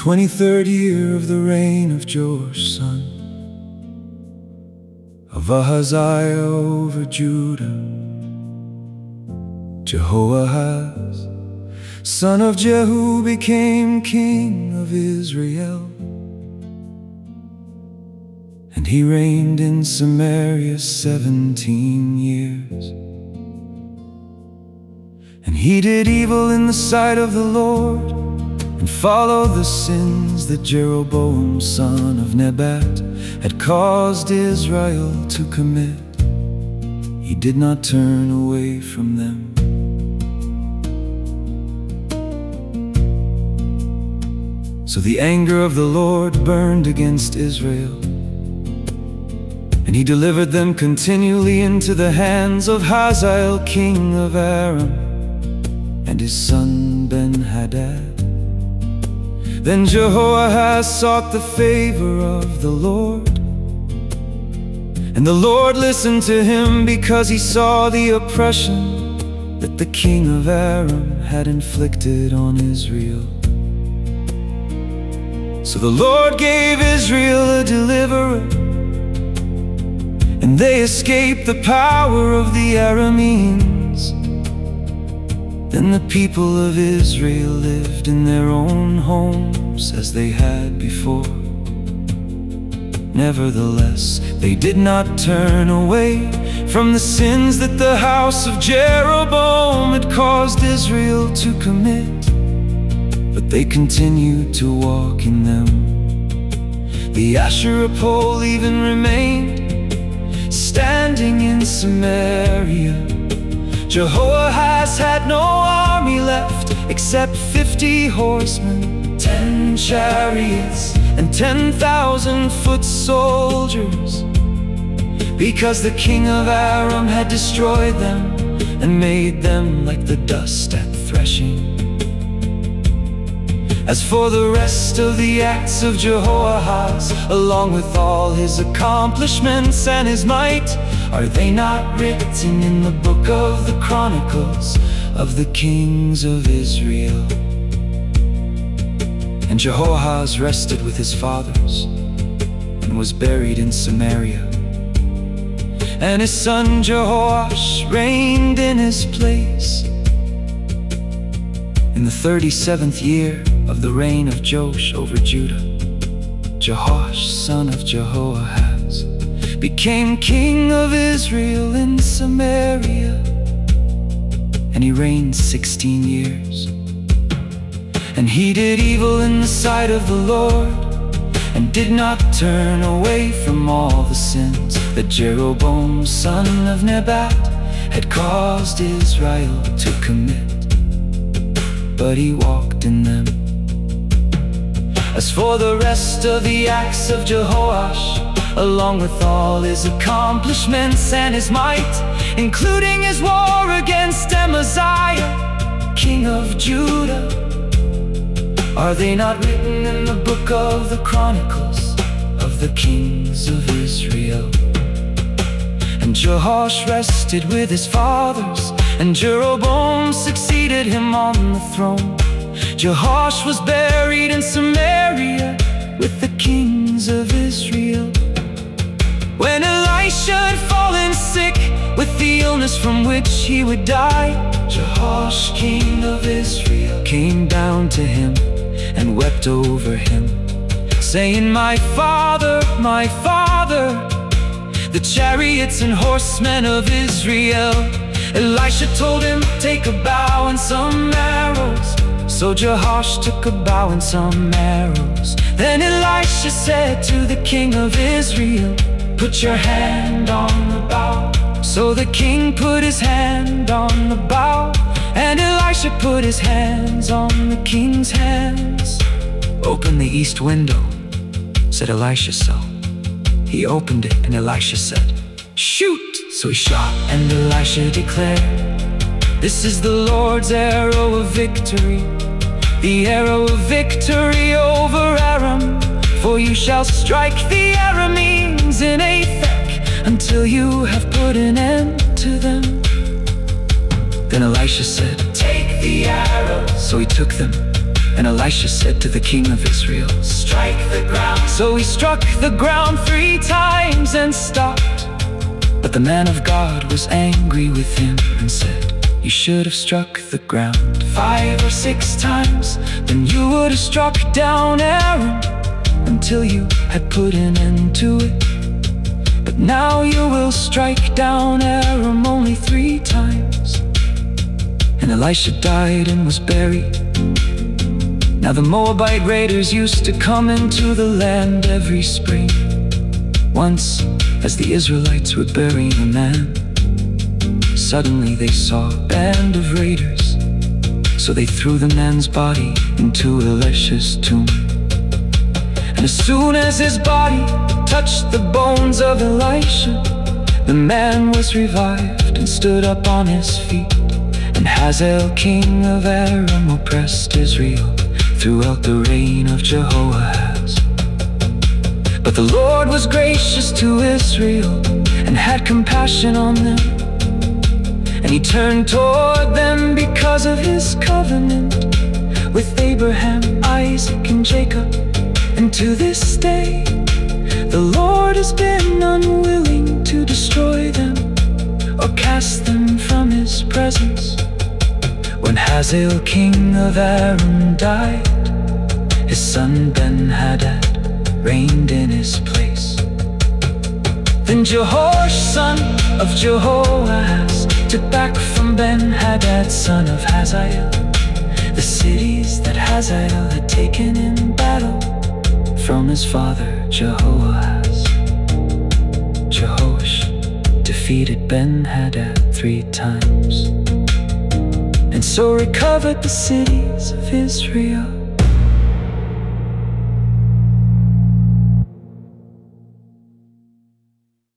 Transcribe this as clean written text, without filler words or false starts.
23rd year of the reign of Joash, son of Ahaziah over Judah, Jehoahaz, son of Jehu, became king of Israel. And he reigned in Samaria 17 years. And he did evil in the sight of the Lord, and followed the sins that Jeroboam son of Nebat had caused Israel to commit. He did not turn away from them. So the anger of the Lord burned against Israel, and he delivered them continually into the hands of Hazael king of Aram and his son Ben-Hadad. Then Jehoahaz sought the favor of the Lord, and the Lord listened to him because he saw the oppression that the king of Aram had inflicted on Israel. So the Lord gave Israel a deliverer, and they escaped the power of the Arameans. Then the people of Israel lived in their own homes as they had before. Nevertheless, they did not turn away from the sins that the house of Jeroboam had caused Israel to commit, but they continued to walk in them. The Asherah pole even remained standing in Samaria. Jehoahaz had no army left except 50 horsemen, 10 chariots, and 10,000 foot soldiers, because the king of Aram had destroyed them and made them like the dust at threshing. As for the rest of the acts of Jehoahaz, along with all his accomplishments and his might, are they not written in the book of the Chronicles of the kings of Israel? And Jehoahaz rested with his fathers and was buried in Samaria. And his son Jehoash reigned in his place. In the 37th year of the reign of Joash over Judah, Jehoash son of Jehoahaz became king of Israel in Samaria, and he reigned 16 years. And he did evil in the sight of the Lord, and did not turn away from all the sins that Jeroboam son of Nebat had caused Israel to commit, but he walked in them. As for the rest of the acts of Jehoash, along with all his accomplishments and his might, including his war against Amaziah, king of Judah, are they not written in the book of the Chronicles of the kings of Israel? And Jehoash rested with his fathers, and Jeroboam succeeded him on the throne. Jehoash was buried in Samaria with the kings of Israel. When Elisha had fallen sick with the illness from which he would die, Jehoash, king of Israel, came down to him and wept over him, saying, my father, the chariots and horsemen of Israel. Elisha told him, take a bow and some arrows. So Jehoash took a bow and some arrows. Then Elisha said to the king of Israel, put your hand on the bow. So the king put his hand on the bow, and Elisha put his hands on the king's hands. Open the east window, said Elisha. So he opened it, and Elisha said, shoot! So he shot, and Elisha declared, this is the Lord's arrow of victory, the arrow of victory over Aram. For you shall strike the Arameans in Aphek until you have put an end to them. Then Elisha said, take the arrows. So he took them, And Elisha said to the king of Israel, "Strike the ground." So he struck the ground 3 times and stopped. But the man of God was angry with him and said, "You should have struck the ground 5 or 6 times. Then you would have struck down Aram until you had put an end to it. But now you will strike down Aram only 3 times." And Elisha died and was buried. Now the Moabite raiders used to come into the land every spring. Once, as the Israelites were burying a man, suddenly they saw a band of raiders. So they threw the man's body into Elisha's tomb. And as soon as his body touched the bones of Elisha, the man was revived and stood up on his feet. And Hazael, king of Aram, oppressed Israel throughout the reign of Jehoahaz. But the Lord was gracious to Israel and had compassion on them. And he turned toward them because of his covenant with Abraham, Isaac, and Jacob. And to this day, the Lord has been unwilling to destroy them or cast them from his presence. When Hazael, king of Aram, died, his son Ben-Hadad reigned in his place. Then Jehoash, son of Jehoahaz, took back from Ben-Hadad, son of Hazael, the cities that Hazael had taken in battle from his father Jehoahaz. Jehoash defeated Ben-Hadad 3 times, and so recovered the cities of Israel.